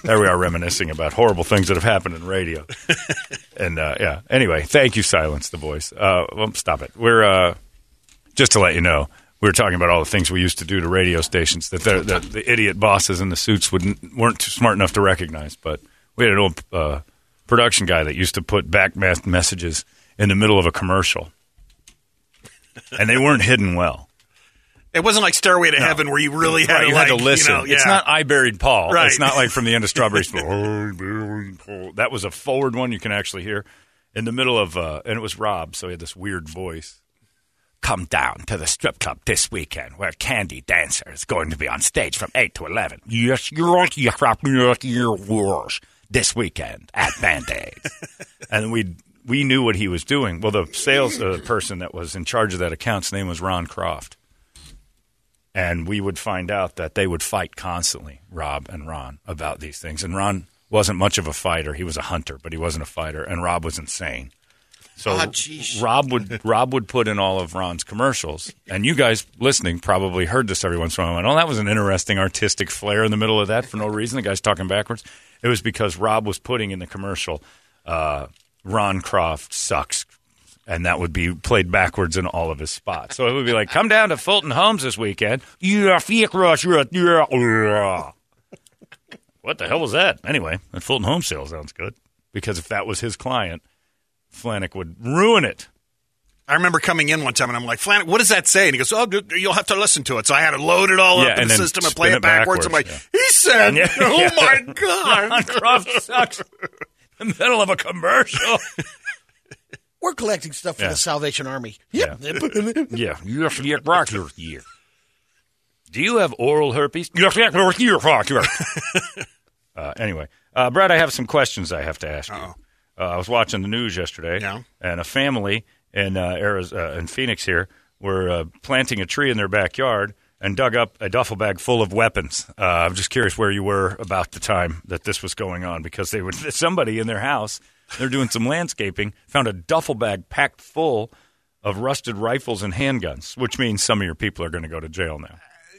There we are reminiscing about horrible things that have happened in radio. And, yeah. Anyway, thank you, Silence the Voice. Well, stop it. We're, just to let you know, we were talking about all the things we used to do to radio stations that the idiot bosses in the suits weren't smart enough to recognize. But we had an old production guy that used to put back messages in the middle of a commercial. And they weren't hidden well. It wasn't like Stairway to Heaven where you really had to, had to listen. You know, It's not I Buried Paul. Right. It's not like from the end of Strawberry Fields. I Buried Paul. That was a forward one you can actually hear in the middle of, and it was Rob, so he had this weird voice. Come down to the strip club this weekend where Candy Dancer is going to be on stage from 8 to 11. Yes, this weekend at Band-Aids. And we knew what he was doing. Well, the sales person that was in charge of that account's name was Ron Croft. And we would find out that they would fight constantly, Rob and Ron, about these things. And Ron wasn't much of a fighter. He was a hunter, but he wasn't a fighter. And Rob was insane. So Rob would put in all of Ron's commercials. And you guys listening probably heard this every once in a while. Oh, that was an interesting artistic flair in the middle of that for no reason. The guy's talking backwards. It was because Rob was putting in the commercial, Ron Croft sucks. And that would be played backwards in all of his spots. So it would be like, come down to Fulton Homes this weekend. What the hell was that? Anyway, the Fulton Homes sale sounds good. Because if that was his client, Flanick would ruin it. I remember coming in one time and I'm like, Flanick, what does that say? And he goes, oh, you'll have to listen to it. So I had to load it all up in the system and play it backwards. I'm like, he said, oh my God. Ron Croft sucks. In the middle of a commercial. We're collecting stuff for the Salvation Army. Yeah. Yeah. Do you have oral herpes? Anyway, Brad, I have some questions I have to ask you. I was watching the news yesterday, and a family in Phoenix here were planting a tree in their backyard and dug up a duffel bag full of weapons. I'm just curious where you were about the time that this was going on, because somebody in their house, they're doing some landscaping, found a duffel bag packed full of rusted rifles and handguns, which means some of your people are going to go to jail now.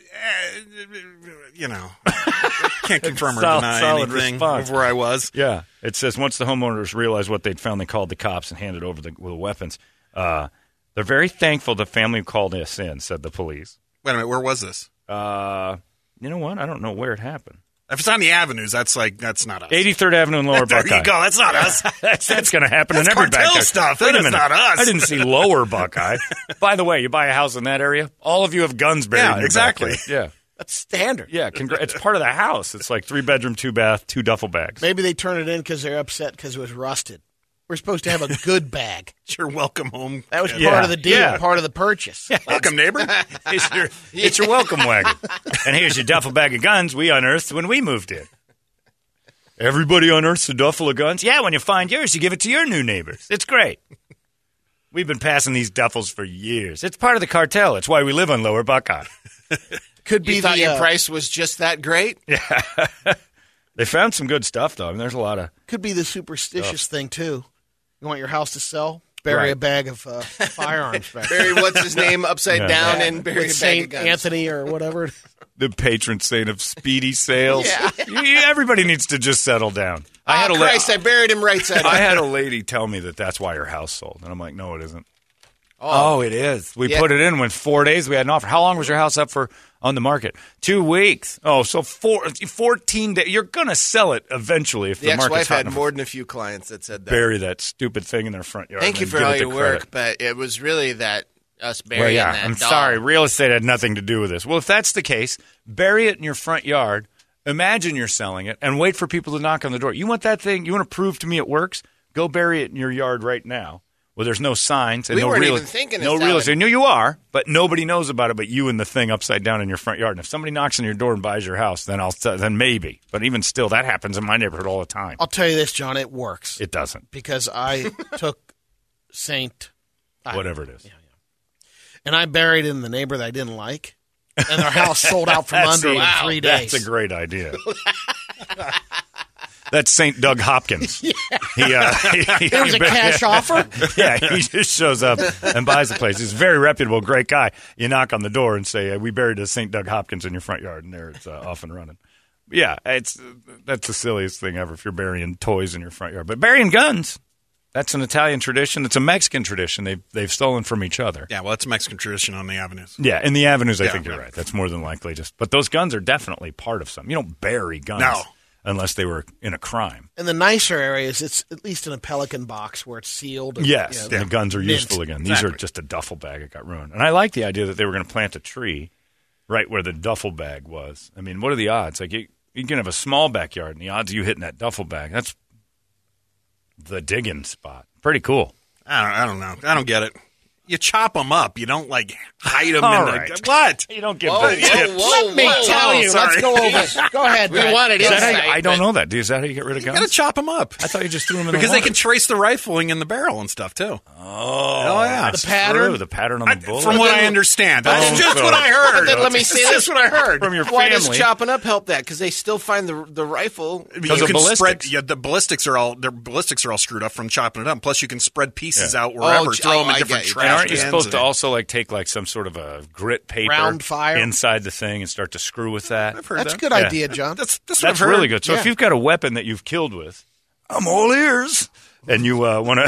Can't confirm or deny anything of where I was. Yeah. It says once the homeowners realized what they'd found, they called the cops and handed over the weapons. They're very thankful the family called us in, said the police. Wait a minute, where was this? You know what? I don't know where it happened. If it's on the avenues, that's not us. 83rd Avenue and Lower Buckeye. There you go. That's not us. That's going to happen in every backyard. Stuff. Wait a minute. That's not us. I didn't see Lower Buckeye. By the way, you buy a house in that area, all of you have guns buried in your exactly. backyard. Yeah. That's standard. Yeah, it's part of the house. It's like 3-bedroom, 2-bath, 2 duffel bags. Maybe they turn it in because they're upset because it was rusted. We're supposed to have a good bag. It's your welcome home. That was part of the deal, part of the purchase. Welcome, neighbor. It's your welcome wagon. And here's your duffel bag of guns we unearthed when we moved in. Everybody unearths a duffel of guns? Yeah, when you find yours, you give it to your new neighbors. It's great. We've been passing these duffels for years. It's part of the cartel. It's why we live on Lower Buckeye. Could be thought your price was just that great? Yeah. They found some good stuff, though. I mean, there's a lot of... Could be the superstitious thing, too. You want your house to sell? Bury a bag of firearms back. Bury what's his name upside down and bury a bag Saint of guns. Anthony or whatever. The patron saint of speedy sales. Everybody needs to just settle down. I buried him right side up. I had a lady tell me that's why her house sold. And I'm like, no, it isn't. Oh, it is. We put it in when 4 days we had an offer. How long was your house up for on the market? 2 weeks. Oh, so 14 days. You're going to sell it eventually if the market's hot enough. The ex-wife had more than a few clients that said that. Bury that stupid thing in their front yard. Thank you for all your work, but it was really that us burying that I'm dog. sorry. Real estate had nothing to do with this. Well, if that's the case, bury it in your front yard. Imagine you're selling it and wait for people to knock on the door. You want that thing? You want to prove to me it works? Go bury it in your yard right now. Well, there's no signs and we weren't even thinking no real estate. No, you are, but nobody knows about it but you and the thing upside down in your front yard. And if somebody knocks on your door and buys your house, then maybe. But even still, that happens in my neighborhood all the time. I'll tell you this, John, it works. It doesn't. Because I took Saint... Whatever it is. Yeah. And I buried in the neighbor that I didn't like. And their house sold out from under in 3 days. That's a great idea. That's St. Doug Hopkins. Yeah. It was a cash offer? Yeah, he just shows up and buys the place. He's a very reputable, great guy. You knock on the door and say, we buried a St. Doug Hopkins in your front yard, and there it's off and running. Yeah, that's the silliest thing ever if you're burying toys in your front yard. But burying guns, that's an Italian tradition. It's a Mexican tradition. They've stolen from each other. Yeah, well, it's a Mexican tradition on the avenues. Yeah, in the avenues, I think you're right. That's more than likely but those guns are definitely part of something. You don't bury guns unless they were in a crime. In the nicer areas, it's at least in a Pelican box where it's sealed. And, yes, the guns are useful again. These are just a duffel bag that got ruined. And I like the idea that they were going to plant a tree right where the duffel bag was. I mean, what are the odds? Like you can have a small backyard, and the odds of you hitting that duffel bag, that's the digging spot. Pretty cool. I don't know. I don't get it. You chop them up. You don't, hide them What? You don't give the tips. Let me tell you. Sorry. Let's go over this. Go ahead. We wanted insight. I don't know that. Is that how you get rid of guns? You got to chop them up. I thought you just threw them in because the water. they can trace the rifling in the barrel and stuff, too. Oh, yeah. The pattern? True. The pattern on the bullet. From what I understand. That's just what I heard. Let me say That's what I heard. From your Why family. does chopping up help that? Because they still find the rifle. Because of ballistics. The ballistics are all screwed up from chopping it up. Plus, you can spread pieces out wherever, throw them in different trash cans. Aren't you supposed to also take some sort of a grit paper round fire inside the thing and start to screw with that? I've heard That's that. a good idea, John. That's really good. So if you've got a weapon that you've killed with, I'm all ears. And you want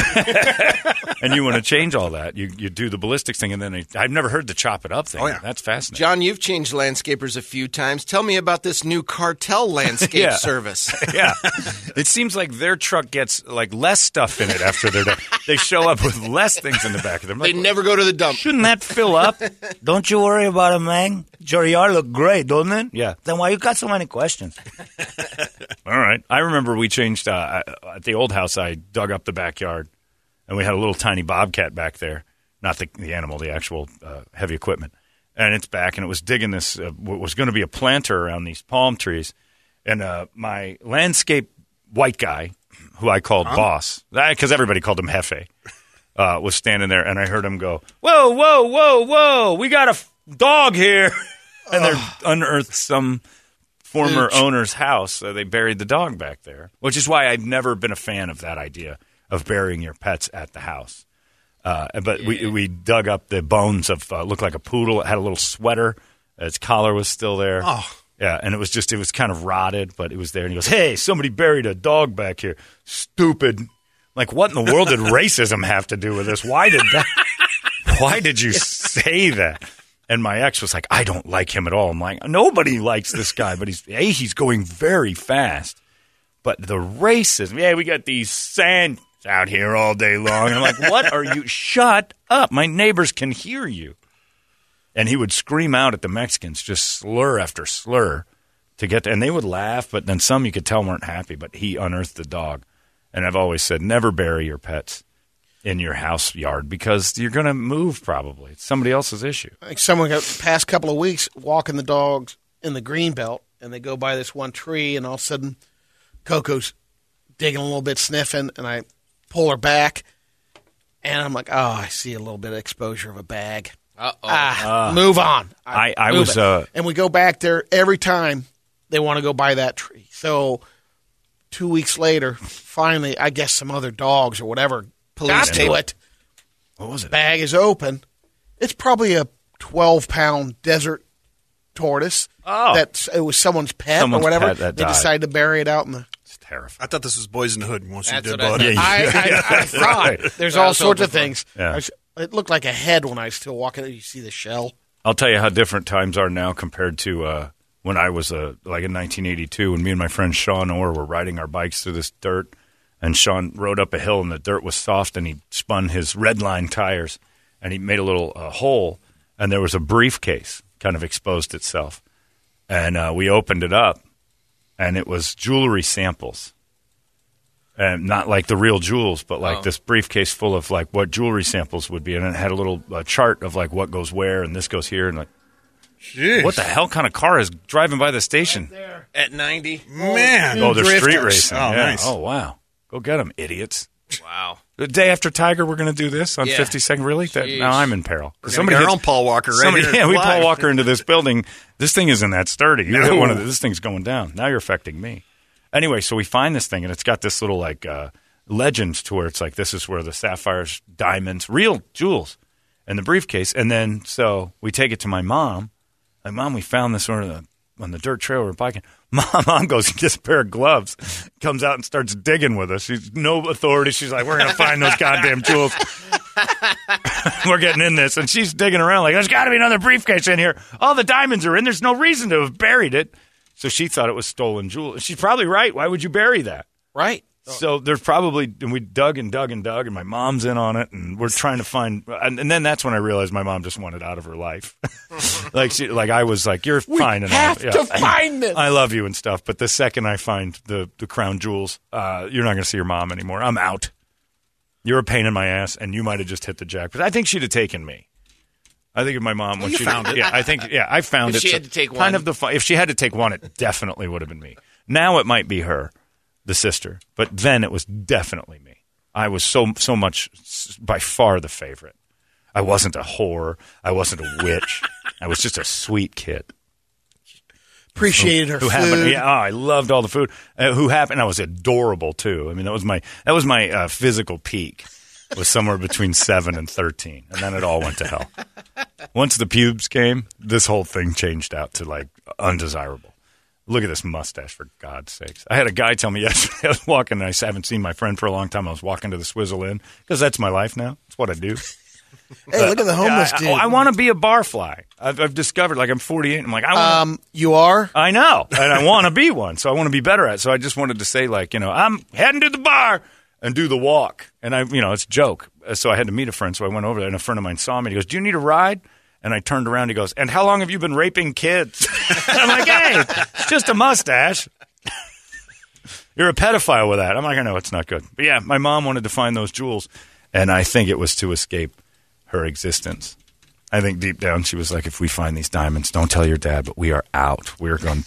to change all that. You do the ballistics thing, and then I've never heard the chop it up thing. Oh, yeah. That's fascinating. John, you've changed landscapers a few times. Tell me about this new cartel landscape service. Yeah. It seems like their truck gets less stuff in it after they're done. They show up with less things in the back of them. They never go to the dump. Shouldn't that fill up? Don't you worry about it, man. Your yard look great, doesn't it? Yeah. Then why you got so many questions? All right. I remember we changed at the old house. I dug up the backyard, and we had a little tiny bobcat back there. Not the animal, the actual heavy equipment. And it's back, and it was digging this. What was going to be a planter around these palm trees. And my landscape white guy, who I called Boss, because everybody called him Hefe, was standing there, and I heard him go, "Whoa, whoa, whoa, whoa! We got a dog here!" And they unearthed some former owner's house. They buried the dog back there, which is why I've never been a fan of that idea of burying your pets at the house. But we dug up the bones of looked like a poodle. It had a little sweater. Its collar was still there. Oh. Yeah, and it was kind of rotted, but it was there. And he goes, "Hey, somebody buried a dog back here. Stupid." Like, what in the world did racism have to do with this? Why did you say that? And my ex was like, "I don't like him at all." I'm like, nobody likes this guy, but he's going very fast. But the racism, we got these sands out here all day long. And I'm like, what are you? Shut up. My neighbors can hear you. And he would scream out at the Mexicans, just slur after slur to get there. And they would laugh, but then some you could tell weren't happy. But he unearthed the dog. And I've always said, never bury your pets in your house yard because you're going to move probably. It's somebody else's issue. I think someone got the past couple of weeks walking the dogs in the green belt, and they go by this one tree, and all of a sudden Coco's digging a little bit, sniffing, and I pull her back, and I'm like, I see a little bit of exposure of a bag. Move on. I was and we go back there every time they want to go by that tree. So 2 weeks later, finally, I guess some other dogs or whatever got to it. What was it? Bag is open. It's probably a 12-pound desert tortoise. It was someone's pet or whatever. They decided to bury it out in the. It's terrifying. I thought this was Boys in the Hood. That's what I I thought. There's all sorts of things. Yeah. It looked like a head when I was still walking. You see the shell. I'll tell you how different times are now compared to when I was in 1982 when me and my friend Sean Orr were riding our bikes through this dirt, and Sean rode up a hill and the dirt was soft, and he spun his Redline tires, and he made a little hole, and there was a briefcase kind of exposed itself, and we opened it up, and it was jewelry samples. And not like the real jewels, but like this briefcase full of like what jewelry samples would be, and it had a little chart of like what goes where, and this goes here, and like, jeez. What the hell kind of car is driving by the station at 90? Man, they're drifters. street racing. Oh, yeah. nice. Oh, wow, go get them, idiots! Wow. The day after Tiger, we're going to do this on 52nd. Really? Now I'm in peril. Somebody get our own Paul Walker, right? We Paul Walker into this building. This thing isn't that sturdy. You hit one of this thing's going down. Now you're affecting me. Anyway, so we find this thing, and it's got this little like legends to where it's like this is where the sapphires, diamonds, real jewels, and the briefcase. And then so we take it to my mom. Like, Mom, we found this sort of on the dirt trail. We're biking. Mom goes and gets a pair of gloves, comes out and starts digging with us. She's no authority. She's like, we're going to find those goddamn jewels. We're getting in this. And she's digging around like, there's got to be another briefcase in here. All the diamonds are in. There's no reason to have buried it. So she thought it was stolen jewels. She's probably right. Why would you bury that? Right. So there's probably, and we dug, and my mom's in on it, and we're trying to find, and then that's when I realized my mom just wanted out of her life. I was like, you're fine. We have to find this. I love you and stuff, but the second I find the crown jewels, you're not going to see your mom anymore. I'm out. You're a pain in my ass, and you might have just hit the jackpot. I think she'd have taken me. I think if my mom, when she found it. Yeah, I found it. If she had to take one. Kind of if she had to take one, it definitely would have been me. Now it might be her. The sister, but then it was definitely me. I was so much, by far the favorite. I wasn't a whore. I wasn't a witch. I was just a sweet kid. Appreciated her food. I loved all the food. I was adorable too. I mean, that was my physical peak. Was somewhere between 7 and 13, and then it all went to hell. Once the pubes came, this whole thing changed out to like undesirable. Look at this mustache, for God's sakes. I had a guy tell me yesterday, I was walking, and I haven't seen my friend for a long time. I was walking to the Swizzle Inn, because that's my life now. That's what I do. Hey, look at the homeless dude. I want to be a barfly. I've discovered, like, I'm 48, and I'm like, you are? I know, and I want to be one, so I want to be better at it. So I just wanted to say, like, I'm heading to the bar and do the walk. And it's a joke. So I had to meet a friend, so I went over there, and a friend of mine saw me. He goes, do you need a ride? And I turned around, he goes, and how long have you been raping kids? I'm like, hey, it's just a mustache. You're a pedophile with that. I'm like, I know, it's not good. But yeah, my mom wanted to find those jewels, and I think it was to escape her existence. I think deep down she was like, if we find these diamonds, don't tell your dad, but we are out. We're going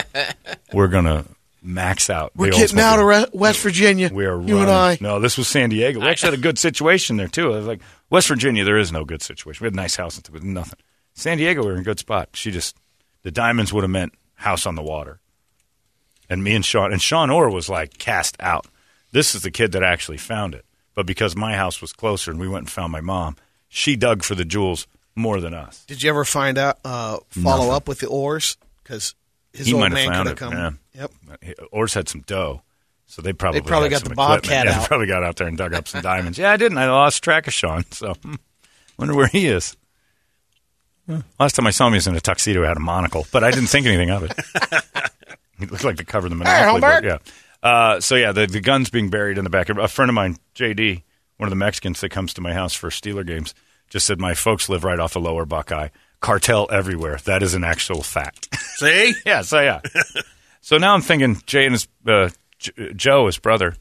to max out. We're getting out of West Virginia. We are you and I. No, this was San Diego. We actually had a good situation there, too. I was like, West Virginia, there is no good situation. We had a nice house with nothing. San Diego, we were in a good spot. The diamonds would have meant house on the water. And me and Sean Orr was like cast out. This is the kid that actually found it. But because my house was closer and we went and found my mom, she dug for the jewels more than us. Did you ever find out, follow up with the Orrs? Because his old man could have come. Yeah. Yep. Orrs had some dough. So they probably got the Bobcat out. They probably got out there and dug up some diamonds. Yeah, I didn't. I lost track of Sean. So wonder where he is. Last time I saw him, he was in a tuxedo, had a monocle, but I didn't think anything of it. He looked like the cover of the Monopoly book. Yeah. The gun's being buried in the back. A friend of mine, JD, one of the Mexicans that comes to my house for Steeler games, just said my folks live right off the Lower Buckeye. Cartel everywhere. That is an actual fact. See? Yeah. So now I'm thinking Jay and his Joe, his brother,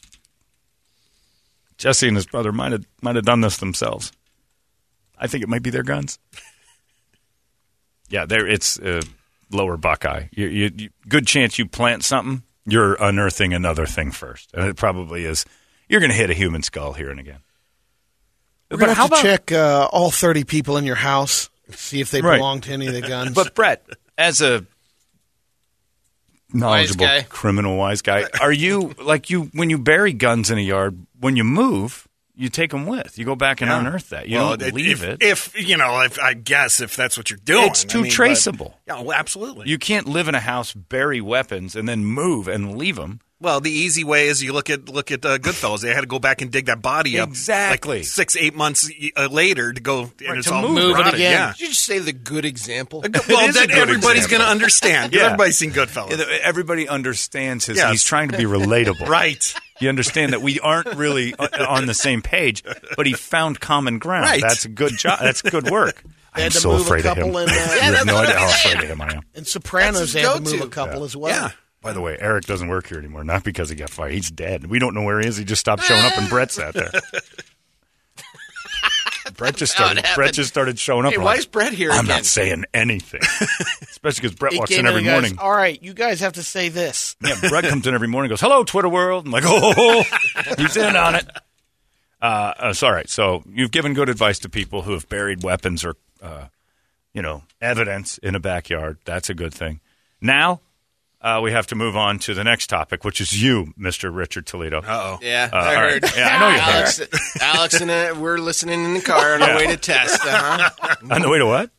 Jesse and his brother might have done this themselves. I think it might be their guns. Yeah, it's Lower Buckeye. You good chance you plant something, you're unearthing another thing first, and it probably is. You're going to hit a human skull here and again. We're going to have to check all 30 people in your house, see if they belong to any of the guns. But Brett, as a knowledgeable criminal wise guy, are you when you bury guns in a yard, when you move, you take them with. You go back and unearth that. You don't leave it. If I guess if that's what you're doing. It's too traceable. Well, absolutely. You can't live in a house, bury weapons, and then move and leave them. Well, the easy way is you look at Goodfellas. They had to go back and dig that body up exactly 6-8 months later to go and it's all move it again. Yeah. Did you just say the good example? Well, that everybody's going to understand. Yeah. Everybody's seen Goodfellas. Everybody understands his. Yes. He's trying to be relatable, right? You understand that we aren't really on the same page, but he found common ground. Right. That's a good job. That's good work. I'm so afraid of him. You have no idea how afraid of him I am. In Sopranos, they had to move a couple as well. Yeah. By the way, Eric doesn't work here anymore. Not because he got fired. He's dead. We don't know where he is. He just stopped showing up, and Brett sat there. Brett just started showing up. Hey, why is Brett here I'm again? not saying anything. Especially because Brett walks in every morning. All right, you guys have to say this. Yeah, Brett comes in every morning and goes, hello, Twitter world. I'm like, oh, he's in on it. It's all right. So you've given good advice to people who have buried weapons or, evidence in a backyard. That's a good thing. Now, we have to move on to the next topic, which is you, Mr. Richard Toledo. Uh-oh. Yeah, I heard. Right. Yeah, I know you heard. Alex and I, we're listening in the car on our way to test. On the way to what?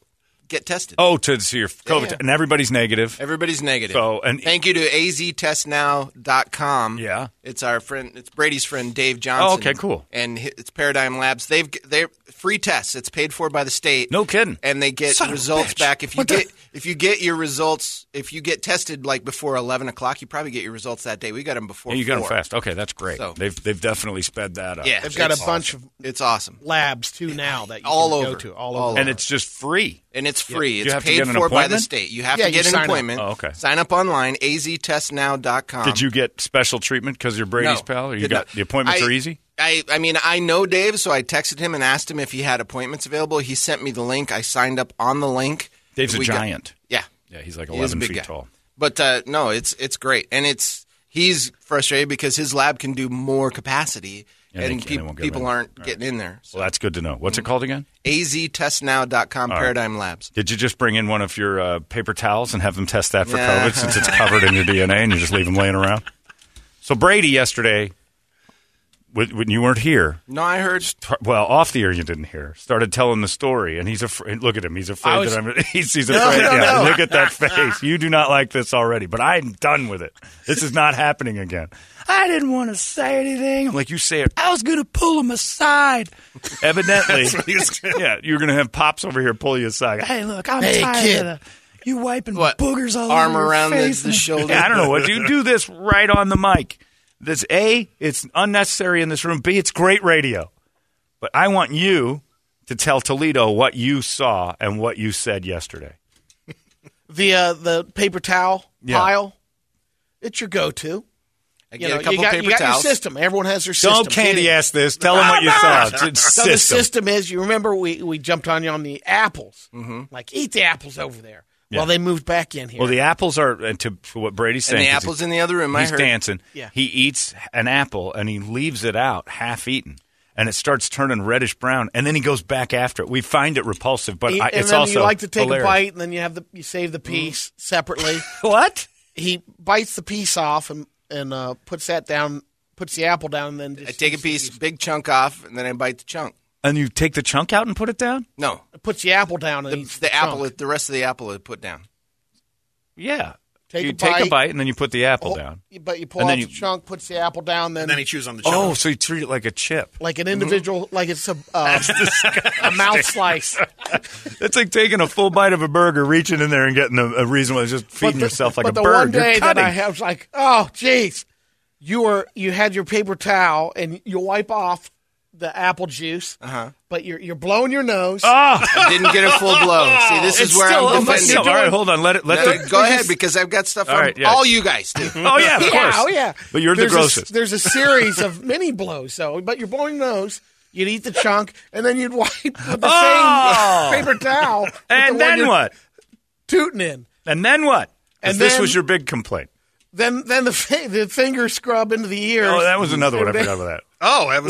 get tested. Oh, to see your COVID. Yeah. And everybody's negative. Everybody's negative. So, and thank you to aztestnow.com. Yeah. It's our friend. It's Brady's friend, Dave Johnson. Oh, okay, cool. And it's Paradigm Labs. They're free tests. It's paid for by the state. No kidding. And they get results back. If you get your results, if you get tested like before 11 o'clock, you probably get your results that day. We got them before 4. You got them fast. Okay, that's great. So, they've definitely sped that up. Yeah, they've got a bunch of labs too now that you all can over. go to all over. And it's just free. And it's free. Yeah. It's paid for by the state. You have to get an appointment. Oh, okay. Sign up online, aztestnow.com. Did you get special treatment because you're Brady's pal? Or the appointments are easy? I mean, I know Dave, so I texted him and asked him if he had appointments available. He sent me the link. I signed up on the link. Dave's a giant. Yeah, he's like 11 feet tall. But no, it's great, and he's frustrated because his lab can do more capacity, and people aren't getting in there. So. Well, that's good to know. What's it called again? aztestnow.com, Paradigm Labs. Did you just bring in one of your paper towels and have them test that for COVID since it's covered in your DNA and you just leave them laying around? So Brady yesterday, when you weren't here. No, I heard. Well, off the air you didn't hear. Started telling the story, and he's afraid. Look at him. He's afraid that I'm. He's afraid. No. Look at that face. You do not like this already, but I'm done with it. This is not happening again. I didn't want to say anything. I'm like, you say it. I was going to pull him aside. Evidently, you're going to have Pops over here pull you aside. Hey, look, I'm tired of you wiping boogers all arm over around your face. the shoulder. I don't know what. Do this right on the mic. This A, it's unnecessary in this room. B, it's great radio. But I want you to tell Toledo what you saw and what you said yesterday. The paper towel pile, it's your go-to. You got your system. Everyone has their system. Don't candy ass this. Tell them what you saw. So the system is, you remember we jumped on you on the apples. Mm-hmm. Like, eat the apples over there. Yeah. Well, they moved back in here. Well, the apples are, for what Brady's saying. And the apple's in the other room, he's dancing. Yeah. He eats an apple, and he leaves it out half-eaten. And it starts turning reddish-brown, and then he goes back after it. We find it repulsive, but it's also you like to take hilarious. A bite, and then you save the piece separately. What? He bites the piece off and puts that down, puts the apple down, and then I take a piece, big chunk off, and then I bite the chunk. And you take the chunk out and put it down? No. It puts the apple down. And the rest of the apple is put down. Yeah. Take a bite, and then you put the apple down. But you pull out the chunk, puts the apple down, and then he chews on the chunk. Oh, so you treat it like a chip. Like an individual, like it's a mouth slice. It's like taking a full bite of a burger, reaching in there and getting a reasonable, just feeding yourself like a bird. But the one day that I was like, oh, jeez, you had your paper towel, and you wipe off the apple juice, but you're blowing your nose. Oh, I didn't get a full blow. See, this is where I'm defending. All right, hold on. Go ahead, because I've got stuff all you guys do. Oh, yeah, of course. Oh, yeah. But you're the grossest. There's a series of mini blows, but you're blowing your nose. You'd eat the chunk, and then you'd wipe with the same paper towel. And then what? Tooting in. And then what? And this was your big complaint. Then the finger scrub into the ears. Oh, that was another one. I forgot about that. Oh, that was.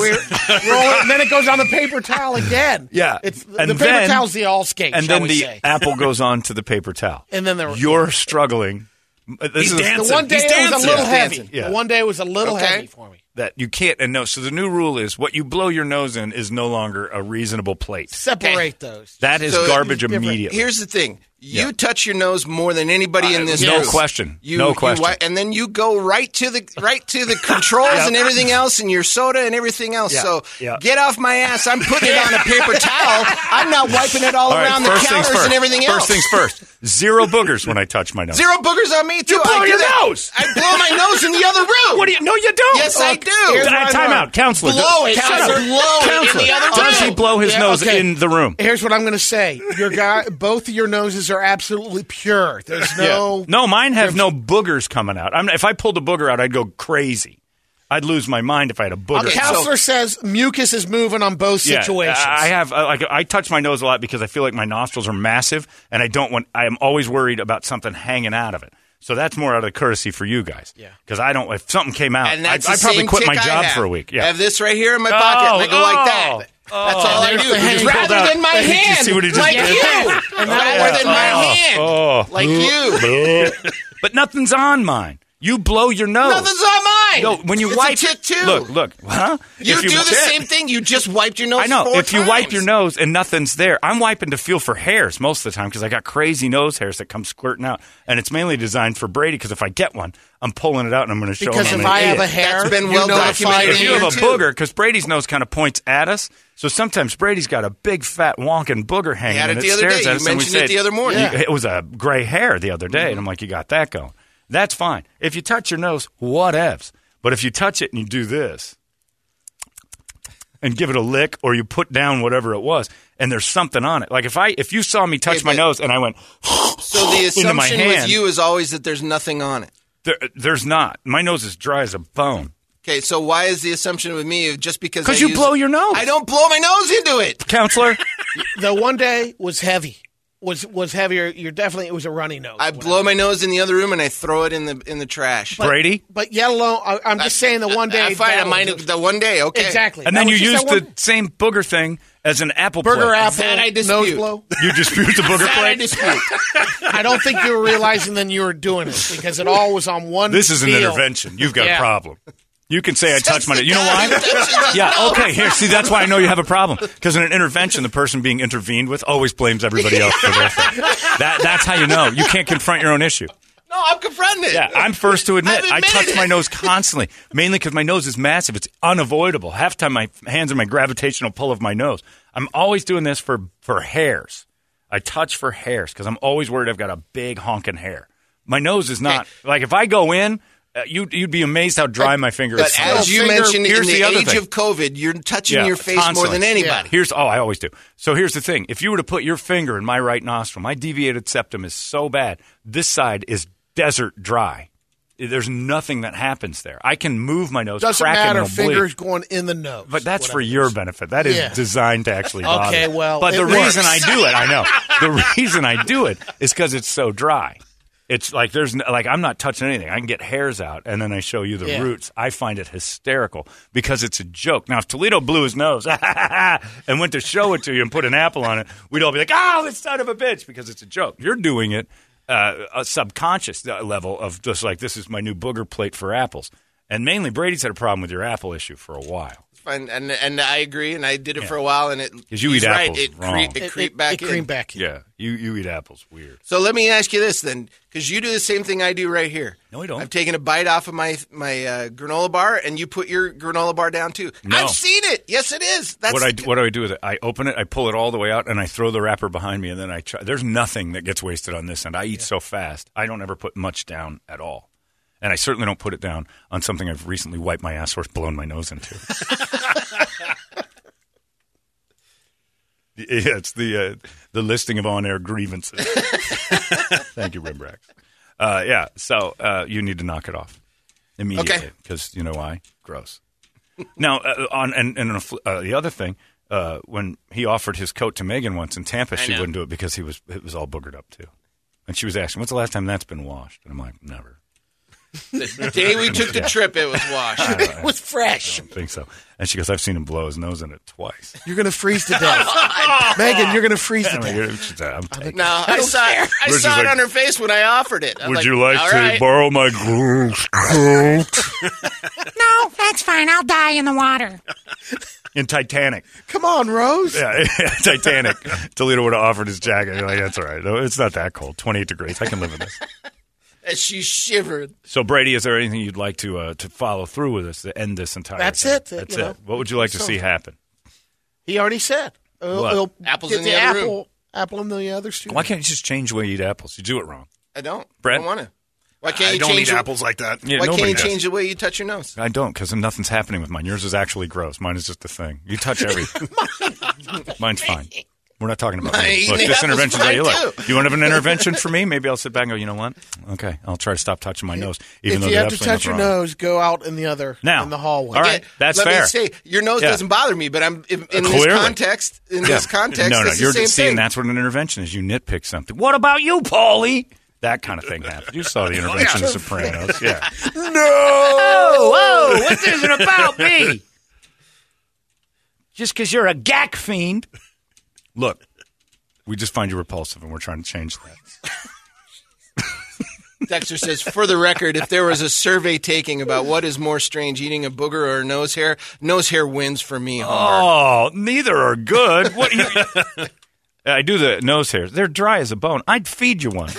And then it goes on the paper towel again. Yeah, the paper towel's the all skate. And then the apple goes on to the paper towel. And then you're struggling. He's dancing. The one day it was a little heavy. Yeah. The one day it was a little heavy for me. That you can't So the new rule is what you blow your nose in is no longer a reasonable plate. Separate those. That is garbage immediately. Here's the thing. You touch your nose more than anybody in this room. No question. No question. And then you go right to the controls and everything else, and your soda and everything else. Yeah. So get off my ass. I'm putting it on a paper towel. I'm not wiping it all around the counters and everything else. First things first. Zero boogers when I touch my nose. Zero boogers on me, too. You blow your nose. I blow my nose in the other room. What do you? No, you don't. Yes, I do. Time out. Counselor. Blow it. Counselor. Blow it in the other room. Does he blow his nose in the room? Here's what I'm going to say. Both of your noses are absolutely pure. There's no... No, mine have no boogers coming out. If I pulled a booger out, I'd go crazy. I'd lose my mind if I had a booger. Counselor says mucus is moving on both situations. I have. I touch my nose a lot because I feel like my nostrils are massive, and I am always worried about something hanging out of it. So that's more out of courtity for you guys. Yeah. Because if something came out, I'd probably quit my job for a week. Yeah. I have this right here in my pocket, and I go like that. That's all I do. Rather than my hand. You see what he just like did? You. Rather than my hand. Like you. But nothing's on mine. You blow your nose. Nothing's on mine. No, when you it's wipe. A tick too. Look. Huh? You do the same thing. You just wiped your nose. I know. 4 If you times. wipe your nose and nothing's there, I'm wiping to feel for hairs most of the time because I got crazy nose hairs that come squirting out, and it's mainly designed for Brady because if I get one, I'm pulling it out and I'm going to show him. Because if I have a hair, that's been well documented. If you have a booger, because Brady's nose kind of points at us, so sometimes Brady's got a big fat wonking booger hanging. He had it and the other day. You mentioned it the other morning. Yeah. It was a gray hair the other day, and I'm like, you got that going. That's fine. If you touch your nose, whatevs. But if you touch it and you do this and give it a lick, or you put down whatever it was, and there's something on it. Like if you saw me touch my nose and I went so the assumption with you is always that there's nothing on it. There's not. My nose is dry as a bone. Okay, so why is the assumption with me just because? Because you blow your nose. I don't blow my nose into it, counselor. The one day was heavy. Was heavier. It was a runny nose. I blow my nose in the other room and I throw it in the trash. Brady? But yet alone, I'm just saying the one day. I find the one day, okay. Exactly. And then you use the same booger thing as an apple burger plate. apple That I dispute. nose blow. You dispute the booger That I plate? dispute. I don't think you were realizing then you were doing it because it all was on one. This is an deal. intervention. You've got Yeah. a problem. You can say I touched my nose. You know why? Yeah, okay, here. See, that's why I know you have a problem. Because in an intervention, the person being intervened with always blames everybody else for their thing. That's how you know. You can't confront your own issue. No, I'm confronting it. Yeah, I'm first to admit. I've I touch admitted my it. nose constantly, mainly because my nose is massive. It's unavoidable. Half the time, my hands are my gravitational pull of my nose. I'm always doing this for hairs. I touch for hairs because I'm always worried I've got a big honking hair. My nose is not like if I go in. You'd be amazed how dry my finger is. But as you mentioned, in the other age thing. of COVID, you're touching your face constantly. more than anybody. Yeah. I always do. So here's the thing. If you were to put your finger in my right nostril, my deviated septum is so bad, this side is desert dry. There's nothing that happens there. I can move my nose. Doesn't crack matter. And it'll bleed. Fingers going in the nose. But that's for your benefit. That is designed to actually bother. Okay, well, but it the works. reason I do it, I know. The reason I do it is because it's so dry. It's like I'm not touching anything. I can get hairs out, and then I show you the roots. I find it hysterical because it's a joke. Now, if Toledo blew his nose and went to show it to you and put an apple on it, we'd all be like, "Oh, this son of a bitch," because it's a joke. You're doing it a subconscious level of just like, this is my new booger plate for apples. And mainly, Brady's had a problem with your apple issue for a while. Fine, and I agree, and I did it for a while, and because you eat apples wrong. It creeped back in. Yeah, you eat apples weird. So let me ask you this then, because you do the same thing I do right here. No, I don't. I've taken a bite off of my granola bar, and you put your granola bar down too. No. I've seen it. Yes, it is. That's what do I do with it? I open it, I pull it all the way out, and I throw the wrapper behind me, and then I try. There's nothing that gets wasted on this end. I eat so fast, I don't ever put much down at all. And I certainly don't put it down on something I've recently wiped my ass or blown my nose into. Yeah, it's the listing of on-air grievances. Thank you, Rimbrax. Yeah, so you need to knock it off immediately because you know why? Gross. Now, the other thing, when he offered his coat to Megan once in Tampa, she wouldn't do it because it was all boogered up too, and she was asking, "When's the last time that's been washed?" And I'm like, "Never." The day we took the trip, it was washed. It was fresh. I don't think so. And she goes, I've seen him blow his nose in it twice. You're going to freeze to death. Megan, you're going to freeze to death. I'm taking No, I saw it on her face when I offered it. Would you like to borrow my gross coat? No, that's fine. I'll die in the water. In Titanic. Come on, Rose. Yeah, Titanic. Toledo would have offered his jacket. You're like, that's all right. No, it's not that cold. 28 degrees. I can live with this. As she shivered. So, Brady, is there anything you'd like to follow through with us to end this entire That's thing? it. That's it. What would you like to see happen? He already said. What? Apples get in the other room. Apple in the other studio. Why can't you just change the way you eat apples? You do it wrong. I don't. Brett? I don't want to. Why can't I you don't change eat apples like that. Yeah, Why can't nobody you does. change the way you touch your nose? I don't, because nothing's happening with mine. Yours is actually gross. Mine is just a thing. You touch everything. Mine's fine. We're not talking about me. Look, this intervention's how you look. You want to have an intervention for me? Maybe I'll sit back and go, you know what? Okay, I'll try to stop touching my nose. Even If though you have to absolutely touch your nothing wrong. nose, go out in the hallway. All right, that's Let fair. me say, your nose doesn't bother me, but in this Clearly. context, No, it's you're the same seeing thing. that's what an intervention is. You nitpick something. What about you, Paulie? That kind of thing happened. You saw the intervention of Sopranos. Yeah. Whoa, what is it about me? Just because you're a gack fiend. Look, we just find you repulsive, and we're trying to change that. Dexter says, for the record, if there was a survey taking about what is more strange, eating a booger or a nose hair wins for me, Homer. Oh, neither are good. I do the nose hairs. They're dry as a bone. I'd feed you one.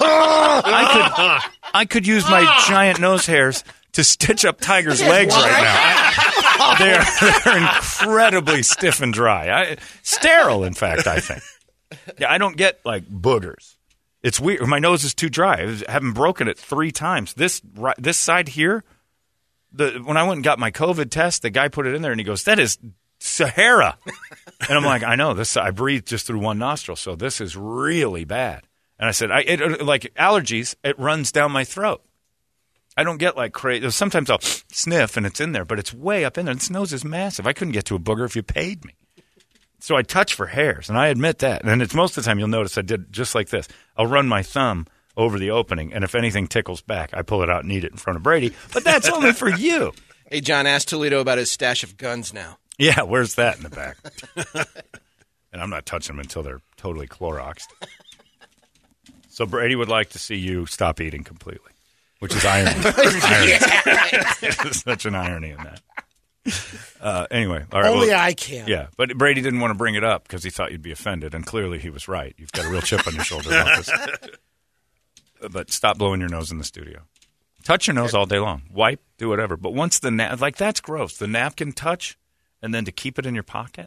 I could use my giant nose hairs to stitch up Tiger's legs right now. They're incredibly stiff and dry. Sterile, in fact, I think. Yeah, I don't get, like, boogers. It's weird. My nose is too dry. I haven't broken it 3 times. This side here, when I went and got my COVID test, the guy put it in there, and he goes, that is Sahara. And I'm like, I know. I breathe just through one nostril, so this is really bad. And I said, like allergies, it runs down my throat. I don't get like crazy. Sometimes I'll sniff, and it's in there, but it's way up in there. This nose is massive. I couldn't get to a booger if you paid me. So I touch for hairs, and I admit that. And it's most of the time you'll notice I did just like this. I'll run my thumb over the opening, and if anything tickles back, I pull it out and eat it in front of Brady. But that's only for you. Hey, John, ask Toledo about his stash of guns now. Yeah, where's that in the back? And I'm not touching them until they're totally Cloroxed. So Brady would like to see you stop eating completely, which is irony. There's such an irony in that. Anyway, all right. Only I can. Yeah, but Brady didn't want to bring it up because he thought you'd be offended, and clearly he was right. You've got a real chip on your shoulder about this. But stop blowing your nose in the studio. Touch your nose all day long. Wipe, do whatever. But once that's gross. The napkin touch, and then to keep it in your pocket,